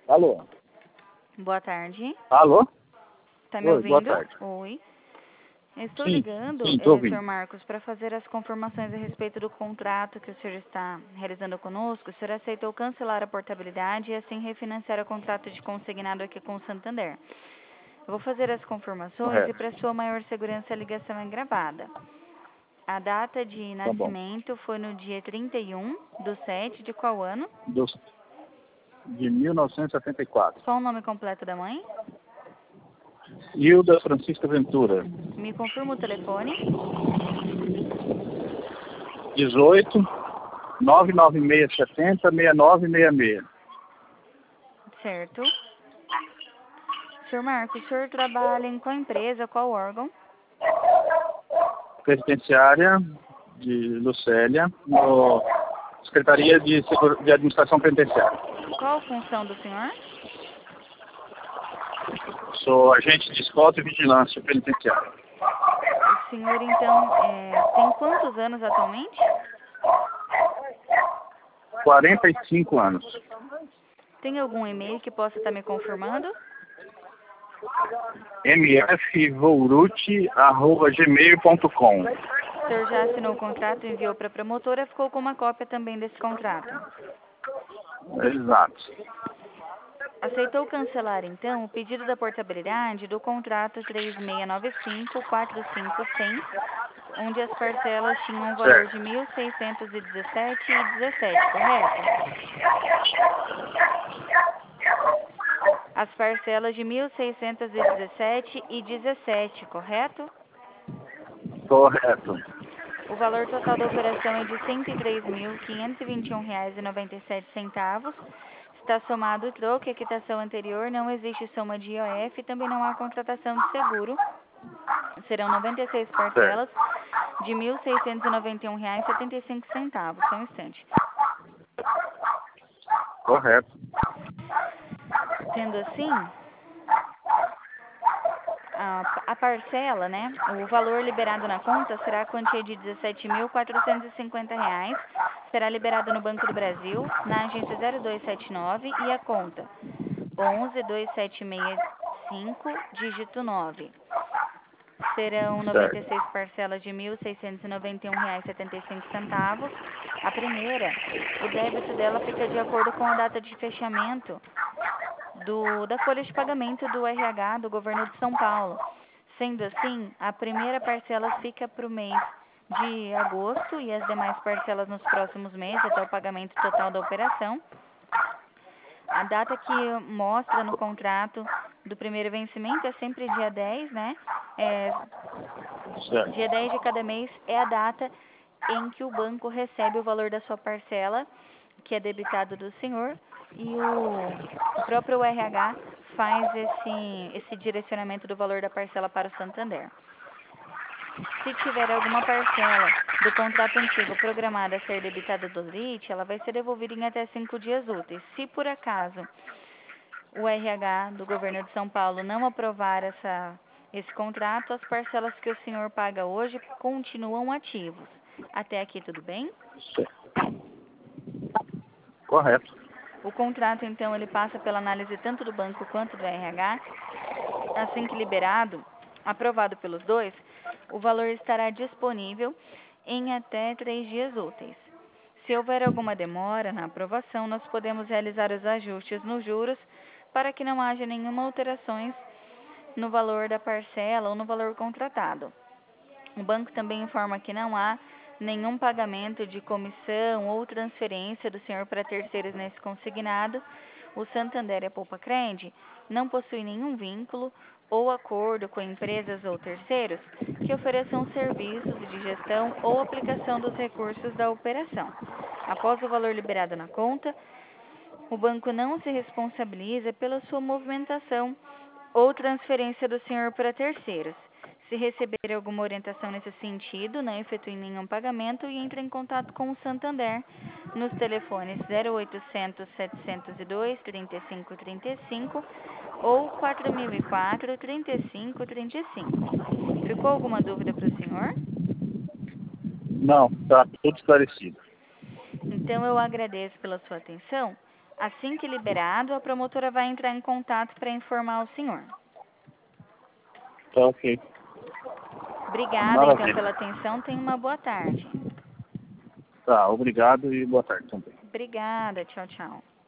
Alô? Boa tarde. Alô? Tá me Oi, boa ouvindo? tarde. Oi. Eu estou Sim, ligando, sim, tô ouvindo. Sr. Marcos, para fazer as confirmações a respeito do contrato que o senhor está realizando conosco. O senhor aceitou cancelar a portabilidade e assim refinanciar o contrato de consignado aqui com o Santander. Eu vou fazer as confirmações e Correto. para sua maior segurança a ligação é gravada. A data de Tá bom. nascimento foi no dia 31/7 de qual ano? De 1974. Qual o nome completo da mãe? Hilda Francisca Ventura. Me confirma o telefone. 18 99670 6966. Certo. Sr. Marcos, o senhor trabalha em qual empresa, qual órgão? Penitenciária de Lucélia, no Secretaria de Administração Penitenciária. Qual a função do senhor? Sou agente de escolta e vigilância penitenciária. O senhor, então, tem quantos anos atualmente? 45 anos. Tem algum e-mail que possa estar me confirmando? mfvouruti@gmail.com. O senhor já assinou o contrato, enviou para a promotora, ficou com uma cópia também desse contrato. Exato. Aceitou cancelar, então, o pedido da portabilidade do contrato 3695-45100, onde as parcelas tinham um valor de R$ 1.617,17, correto? As parcelas de R$ 1.617,17, correto? Correto. O valor total da operação é de R$ 103.521,97. Está somado o troco e a quitação anterior, não existe soma de IOF, também não há contratação de seguro. Serão 96 parcelas de R$ 1.691,75. Só um instante. Correto. Sendo assim, a parcela, né, o valor liberado na conta será a quantia de R$ 17.450. Será liberado no Banco do Brasil, na agência 0279 e a conta 112765, dígito 9. Serão 96 parcelas de R$ 1.691,75. A primeira, o débito dela fica de acordo com a data de fechamento da folha de pagamento do RH do governo de São Paulo. Sendo assim, a primeira parcela fica para o mês de agosto e as demais parcelas nos próximos meses, até o pagamento total da operação. A data que mostra no contrato do primeiro vencimento é sempre dia 10, né? Dia 10 de cada mês é a data em que o banco recebe o valor da sua parcela, que é debitado do senhor, e o próprio RH faz esse direcionamento do valor da parcela para o Santander. Se tiver alguma parcela do contrato antigo programada a ser debitada do LIT, ela vai ser devolvida em até 5 dias úteis. Se por acaso o RH do governo de São Paulo não aprovar esse contrato, as parcelas que o senhor paga hoje continuam ativos. Até aqui tudo bem? Correto. O contrato, então, ele passa pela análise tanto do banco quanto do RH. Assim que liberado, aprovado pelos dois, o valor estará disponível em até 3 dias úteis. Se houver alguma demora na aprovação, nós podemos realizar os ajustes nos juros para que não haja nenhuma alterações no valor da parcela ou no valor contratado. O banco também informa que não há nenhum pagamento de comissão ou transferência do senhor para terceiros nesse consignado. O Santander e a Poupa Cred não possuem nenhum vínculo ou acordo com empresas ou terceiros que ofereçam serviços de gestão ou aplicação dos recursos da operação. Após o valor liberado na conta, o banco não se responsabiliza pela sua movimentação ou transferência do senhor para terceiros. Se receber alguma orientação nesse sentido, não efetue nenhum pagamento e entre em contato com o Santander nos telefones 0800 702 3535 ou 4004 3535. Ficou alguma dúvida para o senhor? Não, está tudo esclarecido. Então eu agradeço pela sua atenção. Assim que liberado, a promotora vai entrar em contato para informar o senhor. Tá ok. Obrigada, então, Maravilha. pela atenção. Tenha uma boa tarde. Tá, obrigado e boa tarde também. Obrigada. Tchau, tchau.